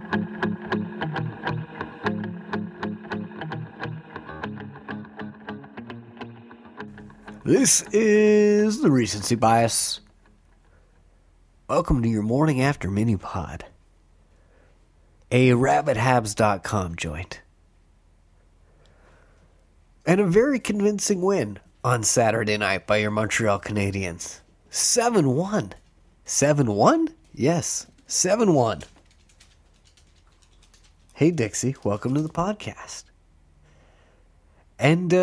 This is the Recency Bias. Welcome to your morning after mini pod. A rabbithabs.com joint. And a very convincing win on Saturday night by your Montreal Canadiens. 7-1. 7-1? Yes, 7-1. Hey Dixie, welcome to the podcast. And,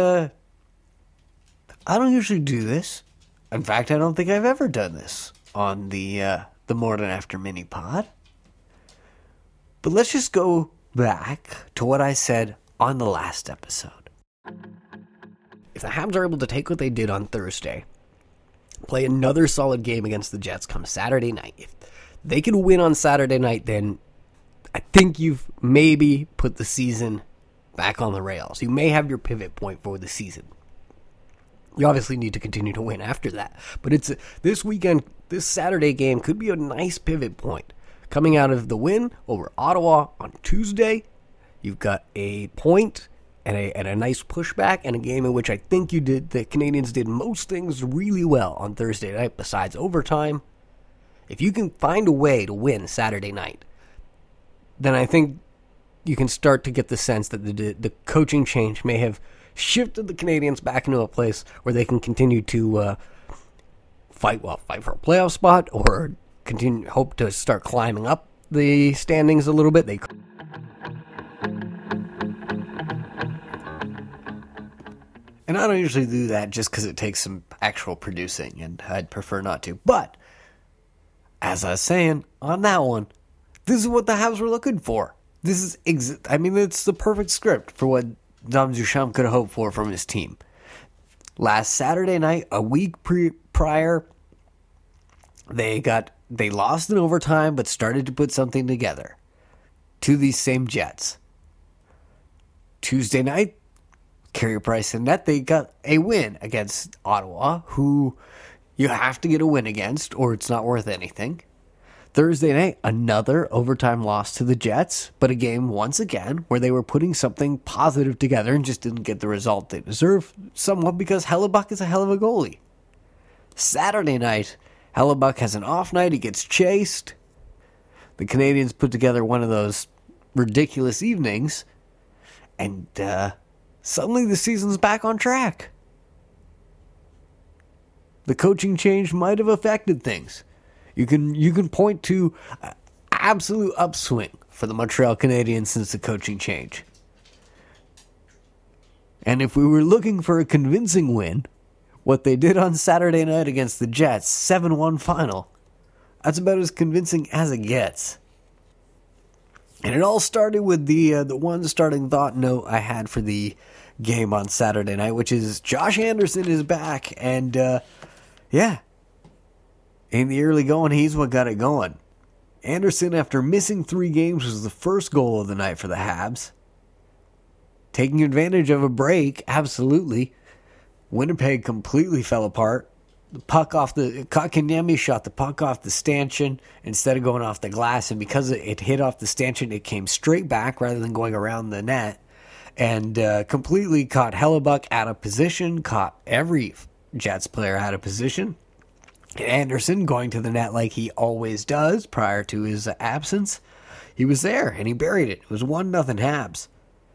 I don't usually do this. In fact, I don't think I've ever done this on the Morning After Mini Pod. But let's just go back to what I said on the last episode. If the Habs are able to take what they did on Thursday, play another solid game against the Jets come Saturday night, if they can win on Saturday night, then I think you've maybe put the season back on the rails. You may have your pivot point for the season. You obviously need to continue to win after that. But it's this weekend, this Saturday game could be a nice pivot point. Coming out of the win over Ottawa on Tuesday, you've got a point and a nice pushback and a game in which I think the Canadiens did most things really well on Thursday night besides overtime. If you can find a way to win Saturday night, then I think you can start to get the sense that the coaching change may have shifted the Canadiens back into a place where they can continue to fight for a playoff spot or hope to start climbing up the standings a little bit. And I don't usually do that just because it takes some actual producing, and I'd prefer not to. But, as I was saying, on that one, this is what the Habs were looking for. This is, it's the perfect script for what Dom Duchamp could have hoped for from his team. Last Saturday night, a week prior, they lost in overtime, but started to put something together to these same Jets. Tuesday night, Carey Price and net, they got a win against Ottawa, who you have to get a win against, or it's not worth anything. Thursday night, another overtime loss to the Jets, but a game once again where they were putting something positive together and just didn't get the result they deserve, somewhat because Hellebuyck is a hell of a goalie. Saturday night, Hellebuyck has an off night, he gets chased. The Canadiens put together one of those ridiculous evenings, and suddenly the season's back on track. The coaching change might have affected things. You can point to absolute upswing for the Montreal Canadiens since the coaching change. And if we were looking for a convincing win, what they did on Saturday night against the Jets, 7-1 final, that's about as convincing as it gets. And it all started with the one starting thought note I had for the game on Saturday night, which is Josh Anderson is back, and in the early going, he's what got it going. Anderson, after missing 3 games, was the first goal of the night for the Habs. Taking advantage of a break, absolutely. Winnipeg completely fell apart. Kotkaniemi shot the puck off the stanchion instead of going off the glass, and because it hit off the stanchion, it came straight back rather than going around the net, and completely caught Hellebuyck out of position, caught every Jets player out of position. Anderson going to the net like he always does prior to his absence. He was there, and he buried it. It was 1-0 Habs.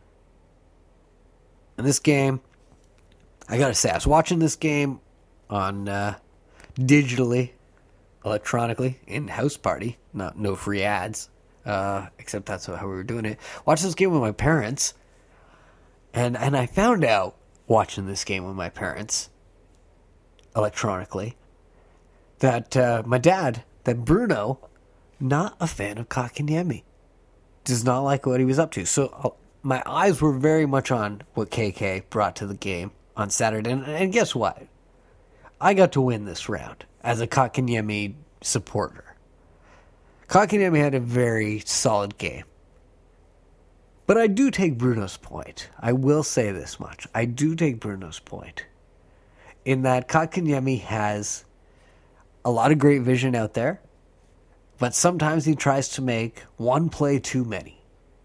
And this game, I gotta say, I was watching this game on digitally, electronically, in House Party. No free ads, except that's how we were doing it. Watched this game with my parents, and I found out, watching this game with my parents, electronically, that that Bruno, not a fan of Kotkaniemi. Does not like what he was up to. So my eyes were very much on what KK brought to the game on Saturday. And guess what? I got to win this round as a Kotkaniemi supporter. Kotkaniemi had a very solid game. But I do take Bruno's point. I will say this much. I do take Bruno's point. In that Kotkaniemi has a lot of great vision out there. but sometimes he tries to make one play too many.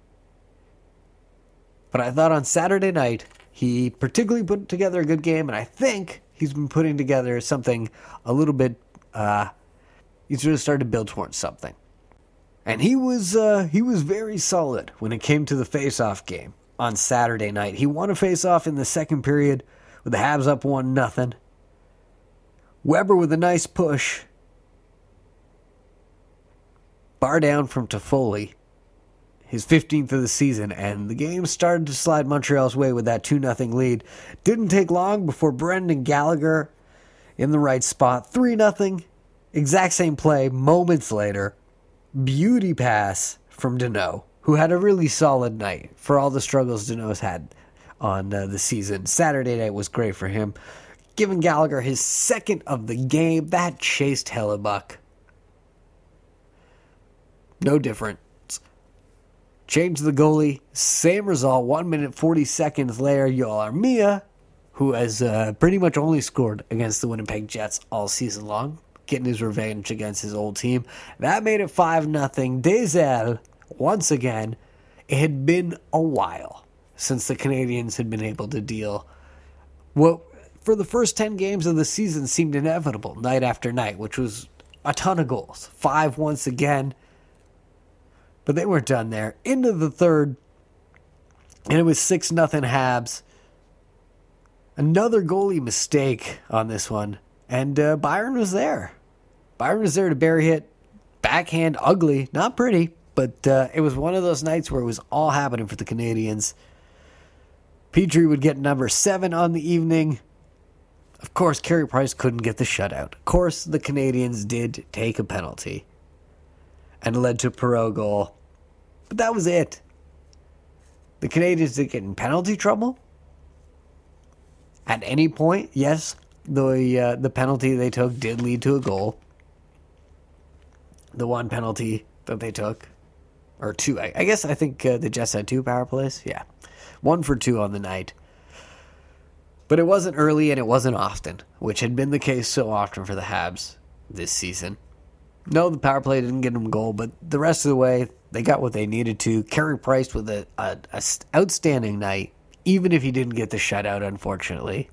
But I thought on Saturday night, he particularly put together a good game, and I think he's been putting together something a little bit, he's really started to build towards something. And he was very solid when it came to the face-off game on Saturday night. He won a face-off in the second period with the Habs up 1-0. Weber with a nice push. Bar down from Toffoli, his 15th of the season, and the game started to slide Montreal's way with that 2-0 lead. Didn't take long before Brendan Gallagher in the right spot. 3-0, exact same play, moments later. Beauty pass from Danault, who had a really solid night for all the struggles Danault's had on the season. Saturday night was great for him, giving Gallagher his second of the game. That chased Hellebuck. No different. Change the goalie, same result. 1 minute 40 seconds later, Yoel Armia, who has pretty much only scored against the Winnipeg Jets all season long, getting his revenge against his old team. That made it 5-0. Desel, once again, it had been a while since the Canadiens had been able to deal what, for the first 10 games of the season, seemed inevitable night after night, which was a ton of goals. 5 once again. But they weren't done there. Into the third, and it was 6-0 Habs. Another goalie mistake on this one, and Byron was there. Byron was there to bury it. Backhand, ugly, not pretty, but it was one of those nights where it was all happening for the Canadiens. Petrie would get number 7 on the evening. Of course, Carey Price couldn't get the shutout. Of course, the Canadiens did take a penalty and led to a Perreault goal. But that was it. The Canadiens did get in penalty trouble. At any point, yes, the penalty they took did lead to a goal. The one penalty that they took, or two, I think the Jets had 2 power plays. Yeah, 1 for 2 on the night. But it wasn't early and it wasn't often, which had been the case so often for the Habs this season. No, the power play didn't get them a goal, but the rest of the way, they got what they needed to. Carey Price with a outstanding night, even if he didn't get the shutout, unfortunately.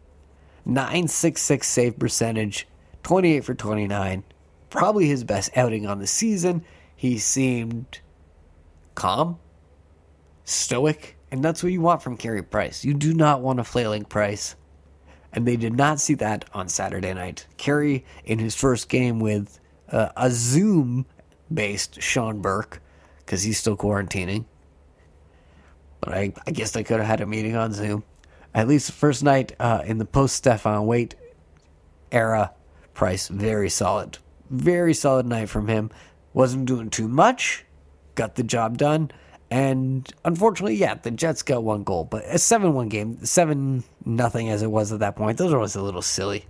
.966 save percentage, 28 for 29. Probably his best outing on the season. He seemed calm, stoic, and that's what you want from Carey Price. You do not want a flailing Price. And they did not see that on Saturday night. Carey, in his first game with a Zoom-based Sean Burke, because he's still quarantining. But I guess they could have had a meeting on Zoom. At least the first night in the post-Stefan Waite era, Price, very solid. Very solid night from him. Wasn't doing too much. Got the job done. And unfortunately, yeah, the Jets got 1 goal. But a 7-1 game, 7-0 as it was at that point, those are always a little silly.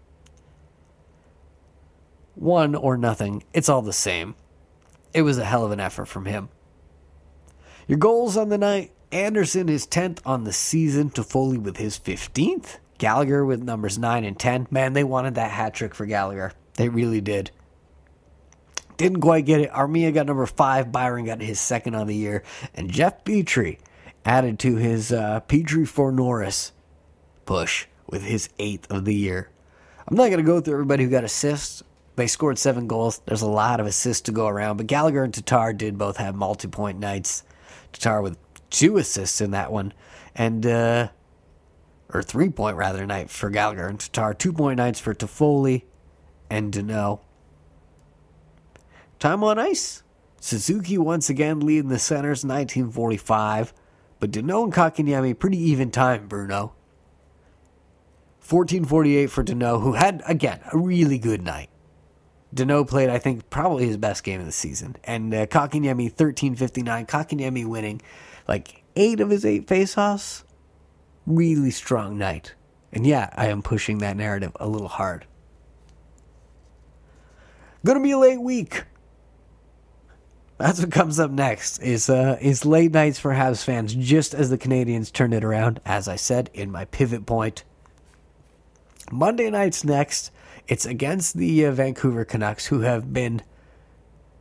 1 or nothing, it's all the same. It was a hell of an effort from him. Your goals on the night: Anderson his 10th on the season, Toffoli with his 15th, Gallagher with numbers 9 and 10. Man, they wanted that hat trick for Gallagher. They really did. Didn't quite get it. Armia got number 5, Byron got his 2nd on the year, and Jeff Petrie added to his Petrie for Norris push with his 8th of the year. I'm not going to go through everybody who got assists. They scored 7 goals. There's a lot of assists to go around, but Gallagher and Tatar did both have multi-point nights. Tatar with 2 assists in that one, and or 3-point rather night for Gallagher and Tatar. 2-point nights for Toffoli and Danault. Time on ice: Suzuki once again leading the centers, 19:45, but Danault and Kotkaniemi pretty even time. Bruno, 14:48 for Danault, who had again a really good night. Danault played, I think, probably his best game of the season. And Kotkaniemi, 13:59. Kotkaniemi winning like 8 of his 8 faceoffs. Really strong night. And yeah, I am pushing that narrative a little hard. Gonna be a late week. That's what comes up next, is late nights for Habs fans, just as the Canadiens turn it around, as I said, in my pivot point. Monday night's next. It's against the Vancouver Canucks, who have been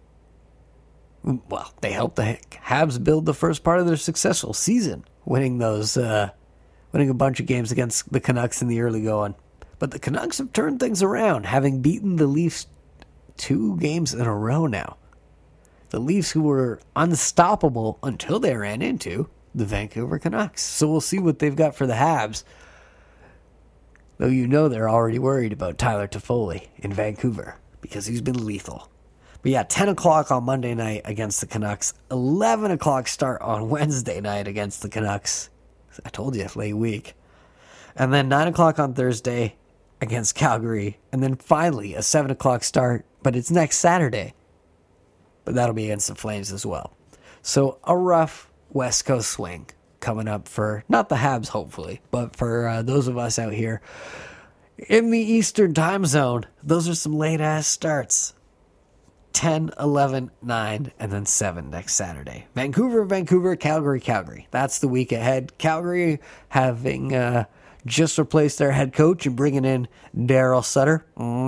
Well, they helped the Habs build the first part of their successful season, winning a bunch of games against the Canucks in the early going. But the Canucks have turned things around, having beaten the Leafs 2 games in a row now. The Leafs, who were unstoppable until they ran into the Vancouver Canucks. So we'll see what they've got for the Habs. Though you know they're already worried about Tyler Toffoli in Vancouver because he's been lethal. But yeah, 10 o'clock on Monday night against the Canucks. 11 o'clock start on Wednesday night against the Canucks. I told you, late week. And then 9 o'clock on Thursday against Calgary. And then finally a 7 o'clock start, but it's next Saturday. But that'll be against the Flames as well. So a rough West Coast swing coming up for, not the Habs hopefully, but for those of us out here in the Eastern time zone. Those are some late-ass starts. 10, 11, 9, and then 7 next Saturday. Vancouver, Calgary. That's the week ahead. Calgary having just replaced their head coach and bringing in Daryl Sutter.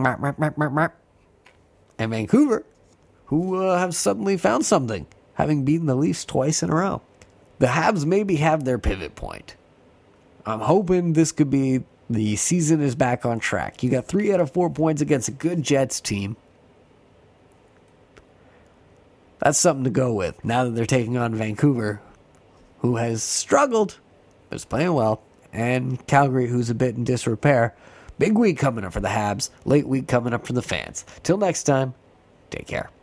And Vancouver, who have suddenly found something, having beaten the Leafs twice in a row. The Habs maybe have their pivot point. I'm hoping this could be the season is back on track. You got 3 out of 4 points against a good Jets team. That's something to go with now that they're taking on Vancouver, who has struggled, but is playing well, and Calgary, who's a bit in disrepair. Big week coming up for the Habs, late week coming up for the fans. Till next time, take care.